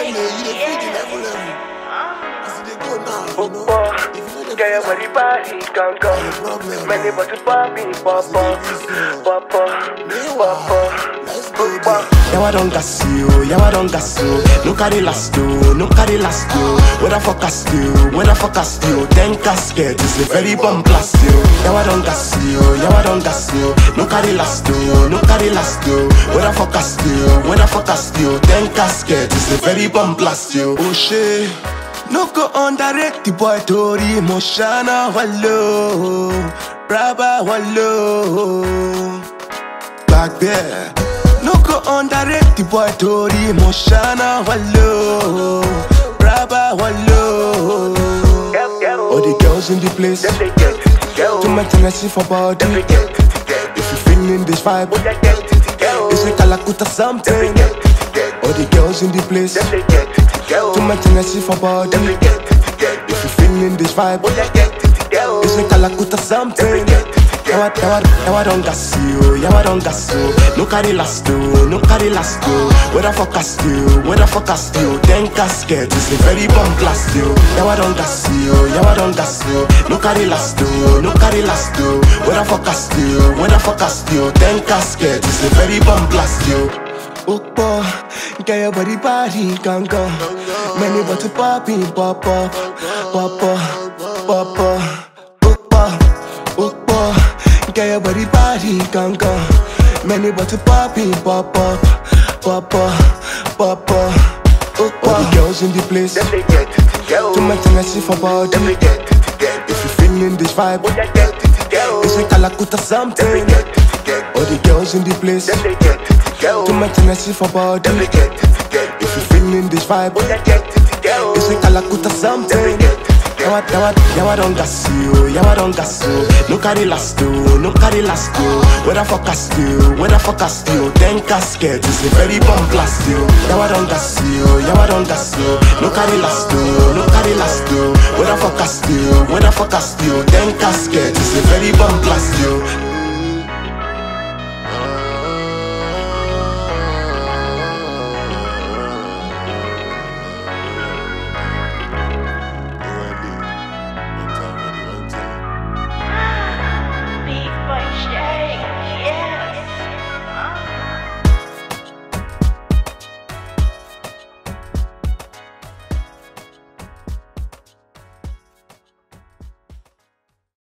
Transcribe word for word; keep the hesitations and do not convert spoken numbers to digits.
you dey feed the level level. As they go now, you know. If you know the Get your body body, come come. Many but to pop in, pop pop, pop pop, pop let's go there. pop. Yeah, I don't gas you, yeah, I don't gas you. No carry last you, no carry last you. When I forecast you, when I forecast you, then casket is a very bomb blast you. Yeah, I don't gas you, yeah, I don't gas you. No carry last you, no carry last you. When I forecast you, when I forecast you, then casket is a very bomb blast you. Oh shit. No go underrate the boy Tori Moshana wallow, Braba wallow. Back there. No go underrate the boy Tori Moshana wallow, Braba wallow. All the girls in the place, to my Tennessee for body. If you feeling this vibe, it's a Kalakuta something. All the girls in the place, to my Tennessee for body. If you feeling this vibe, it's a Kalakuta something. Now I, now I, now I don't gas you, yeah I don't gas you. No carry last you, no carry last you. When I forecast you, when I forecast you, then casket is a very bomb blast you. Now I don't gas you, yeah I don't gas you. No carry last you, no carry last you. When I forecast you, when I forecast you, then casket is a very bomb blast you. Oh boy, get your body body can go. Many but to pop in, pop up, pop up, pop up. Oh boy, get your body body can go. Many but to pop in, pop up, pop up, pop up. Oh boy, all the girls in the place, to my Tennessee for body. If you feeling this vibe, it's a Kalakuta something. All the girls in the place, to my Tennessee for body. If you feeling this vibe, it's a Kalakuta something. Now I, now I, now I don't gas you, yeah I don't gas you. No carry last you, no carry last you. When I forecast you, when I forecast you, then casket is a very bomb blast you. Now I don't gas you, yeah I don't gas you. No carry last you, no carry last you. When I forecast you, when I forecast you, then casket is a very